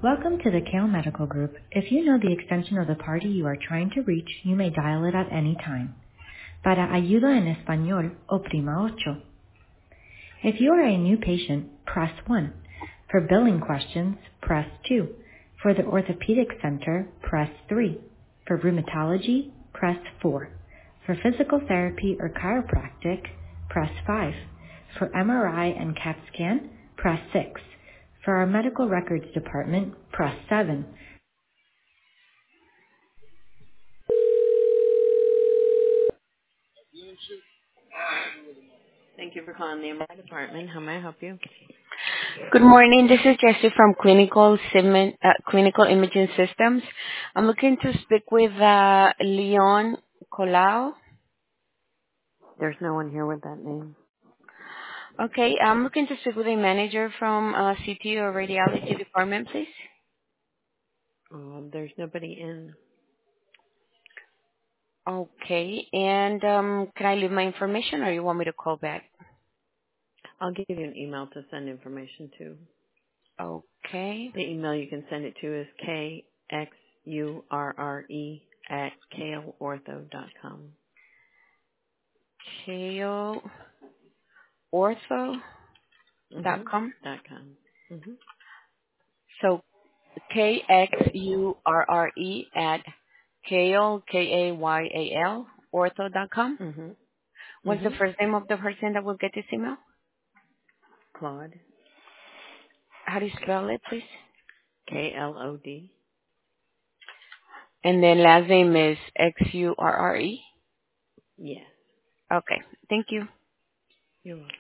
Welcome to the Kale Medical Group. If you know the extension of the party you are trying to reach, you may dial it at any time. Para ayuda en español, oprima ocho. If you are a new patient, press 1. For billing questions, press 2. For the orthopedic center, press 3. For rheumatology, press 4. For physical therapy or chiropractic, press 5. For MRI and CAT scan, press 6. For our medical records department, press 7. Thank you for calling the MRI department. How may I help you? Good morning. This is Jessie from Clinical Imaging Systems. I'm looking to speak with Leon Colau. There's no one here with that name. Okay, I'm looking to speak with a manager from CT or radiology department, please. There's nobody in. Okay, and can I leave my information or you want me to call back? I'll give you an email to send information to. Okay, The email you can send it to is kxurre@kaleortho.com. KaleOrtho.com. .com. So KXURRE at Kale, Kayal, ortho.com. What's the first name of the person that will get this email? Claude. How do you spell it, please? KLOD. And then last name is XURRE. Yes. Okay, thank you. You're welcome.